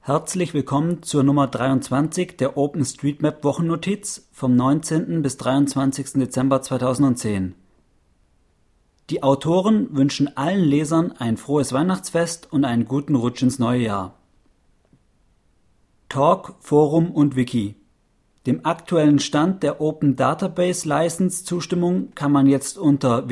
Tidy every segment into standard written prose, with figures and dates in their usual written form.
Herzlich willkommen zur Nummer 23 der OpenStreetMap Wochennotiz vom 19. bis 23. Dezember 2010. Die Autoren wünschen allen Lesern ein frohes Weihnachtsfest und einen guten Rutsch ins neue Jahr. Talk, Forum und Wiki. Dem aktuellen Stand der Open Database License Zustimmung kann man jetzt unter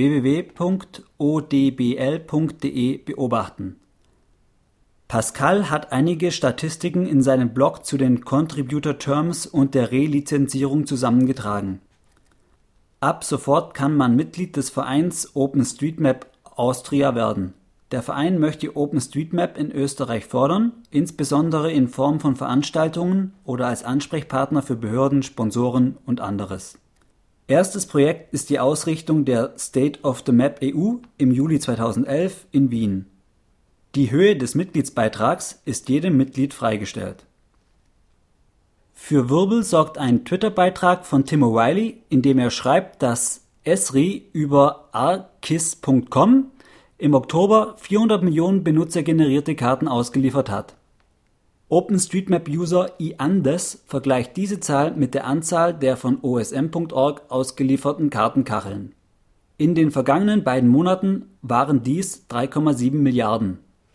www.odbl.de beobachten. Pascal hat einige Statistiken in seinem Blog zu den Contributor Terms und der Relizenzierung zusammengetragen. Ab sofort kann man Mitglied des Vereins OpenStreetMap Austria werden. Der Verein möchte OpenStreetMap in Österreich fördern, insbesondere in Form von Veranstaltungen oder als Ansprechpartner für Behörden, Sponsoren und anderes. Erstes Projekt ist die Ausrichtung der State of the Map EU im Juli 2011 in Wien. Die Höhe des Mitgliedsbeitrags ist jedem Mitglied freigestellt. Für Wirbel sorgt ein Twitter-Beitrag von Tim O'Reilly, in dem er schreibt, dass Esri über arcis.com im Oktober 400 Millionen benutzergenerierte Karten ausgeliefert hat. OpenStreetMap-User iAndes vergleicht diese Zahl mit der Anzahl der von OSM.org ausgelieferten Kartenkacheln. In den vergangenen beiden Monaten waren dies 3,7 Milliarden.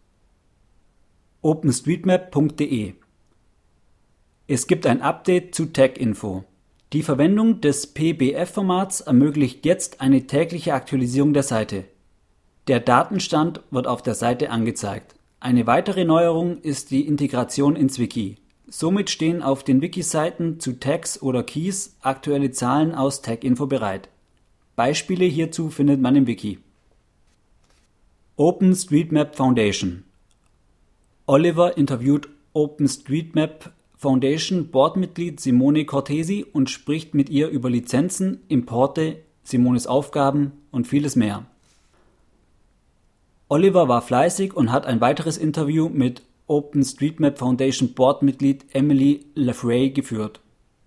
OpenStreetMap.de. Es gibt ein Update zu TagInfo. Die Verwendung des PBF-Formats ermöglicht jetzt eine tägliche Aktualisierung der Seite. Der Datenstand wird auf der Seite angezeigt. Eine weitere Neuerung ist die Integration ins Wiki. Somit stehen auf den Wiki-Seiten zu Tags oder Keys aktuelle Zahlen aus TagInfo bereit. Beispiele hierzu findet man im Wiki. OpenStreetMap Foundation. Oliver interviewt OpenStreetMap Foundation Boardmitglied Simone Cortesi und spricht mit ihr über Lizenzen, Importe, Simones Aufgaben und vieles mehr. Oliver war fleißig und hat ein weiteres Interview mit OpenStreetMap Foundation Boardmitglied Emily Lafray geführt.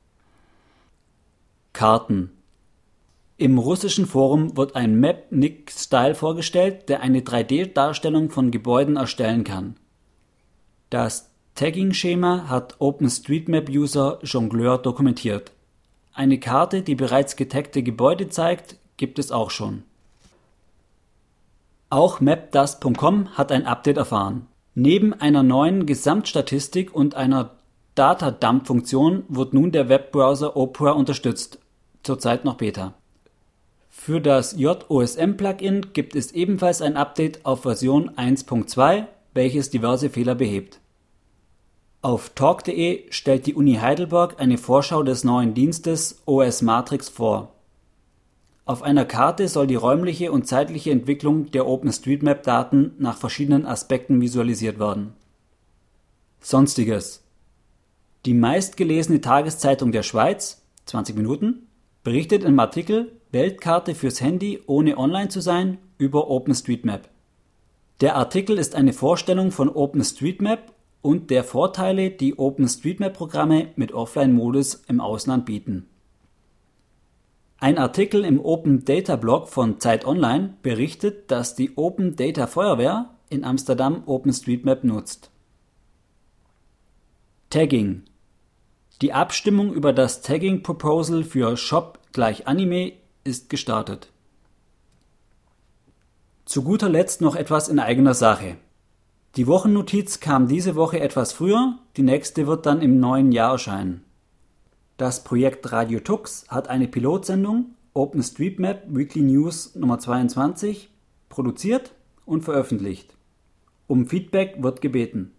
Karten. Im russischen Forum wird ein Mapnik-Style vorgestellt, der eine 3D-Darstellung von Gebäuden erstellen kann. Das Tagging-Schema hat OpenStreetMap-User Jongleur dokumentiert. Eine Karte, die bereits getaggte Gebäude zeigt, gibt es auch schon. Auch Mapdust.com hat ein Update erfahren. Neben einer neuen Gesamtstatistik und einer Data-Dump-Funktion wird nun der Webbrowser Opera unterstützt, zurzeit noch Beta. Für das JOSM-Plugin gibt es ebenfalls ein Update auf Version 1.2, welches diverse Fehler behebt. Auf talk.de stellt die Uni Heidelberg eine Vorschau des neuen Dienstes OS Matrix vor. Auf einer Karte soll die räumliche und zeitliche Entwicklung der OpenStreetMap-Daten nach verschiedenen Aspekten visualisiert werden. Sonstiges. Die meistgelesene Tageszeitung der Schweiz, 20 Minuten, berichtet im Artikel Weltkarte fürs Handy ohne online zu sein über OpenStreetMap. Der Artikel ist eine Vorstellung von OpenStreetMap und der Vorteile, die OpenStreetMap-Programme mit Offline-Modus im Ausland bieten. Ein Artikel im Open Data Blog von Zeit Online berichtet, dass die Open Data Feuerwehr in Amsterdam OpenStreetMap nutzt. Tagging. Die Abstimmung über das Tagging Proposal für Shop = Anime ist gestartet. Zu guter Letzt noch etwas in eigener Sache. Die Wochennotiz kam diese Woche etwas früher, die nächste wird dann im neuen Jahr erscheinen. Das Projekt Radio Tux hat eine Pilotsendung OpenStreetMap Weekly News Nummer 22 produziert und veröffentlicht. Um Feedback wird gebeten.